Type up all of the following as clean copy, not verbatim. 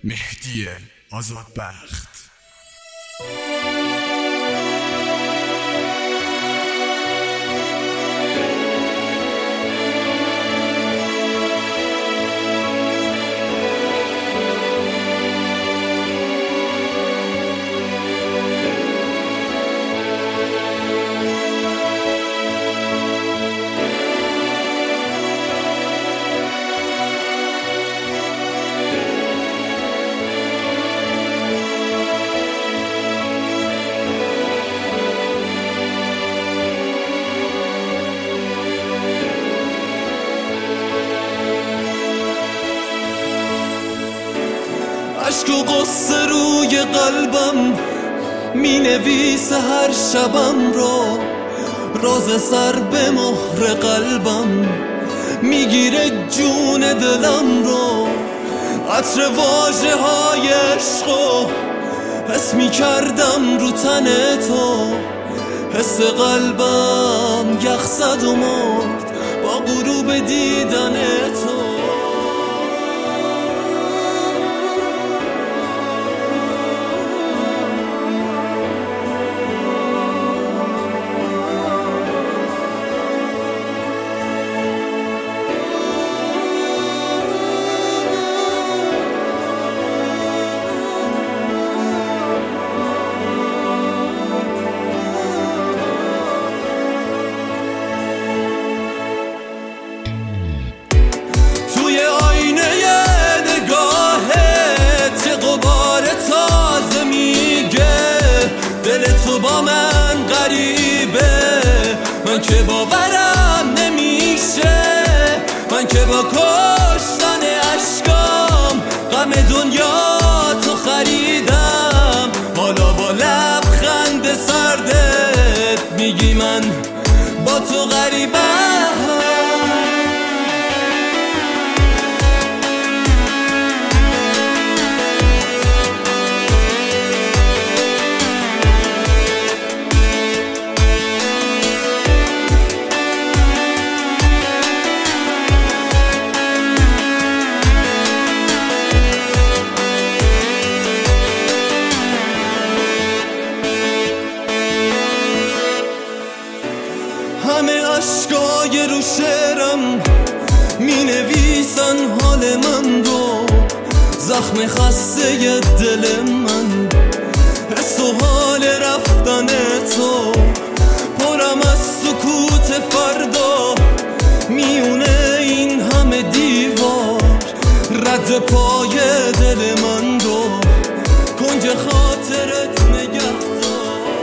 مهدی آزادبخت. عشق و قصه روی قلبم می نویسه هر شبم را، راز سر به مهر قلبم میگیره جون دلم را. عطر واژه های عشقو حس می کردم رو تن تو، حس قلبم یخ زد و مرد با غروب دیدن تو. تو با من غریبه، من که باورم نمیشه، من که با کشتن عشقام غم دنیا تو خریدم. حالا با لبخند سردت میگی من با تو غریبم. همه عشقای رو شعرم می نویسن حال من رو، زخم خسته دل من، حس و حال رفتن تو. پرم از سکوت فردا میونه این همه دیوار، رد پای دل من رو کنج خاطرت نگه دار.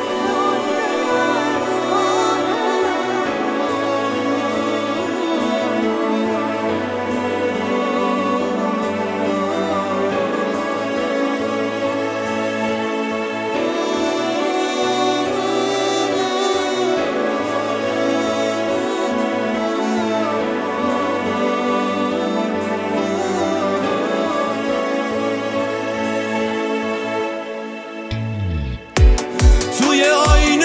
توی آینه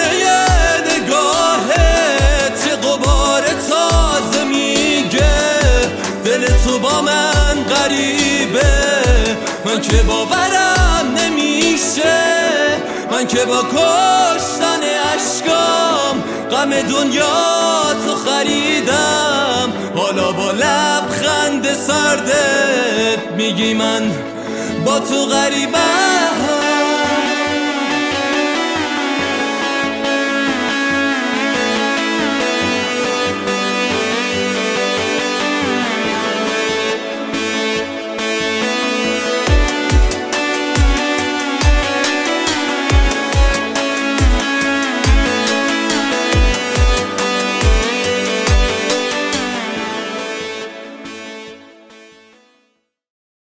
نگاهت یه غبار تازه میگه دل تو با من غریبه، من که باورم نمیشه، من که با کشتن عشقام غم دنیا تو خریدم. حالا با لبخند سردت میگی من با تو غریبم.